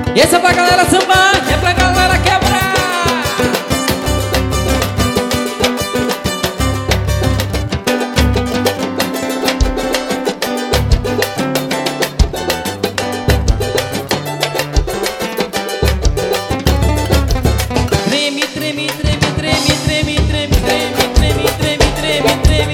E essa é pra galera sambar, é pra galera quebrar. Treme, treme, treme, treme, treme, treme, treme, treme, treme, treme, treme,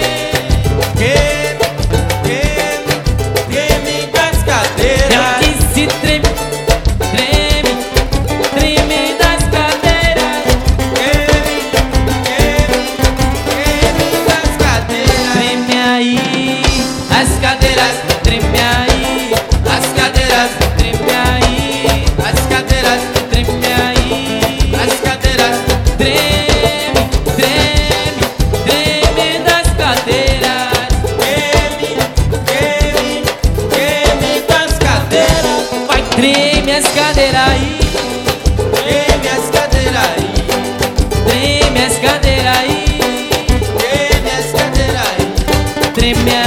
Treme das cadeiras. eu disse treme, treme, treme das cadeiras. Treme das cadeiras. Treme aí, as cadeiras, treme aí, As cadeiras, treme aí, as cadeiras, treme aí. as cadeiras. Treme, treme, treme das cadeiras. Treme das cadeiras. Vai, treme as cadeiras aí, Treme as cadeiras aí. treme as cadeiras aí, Treme as cadeiras aí. treme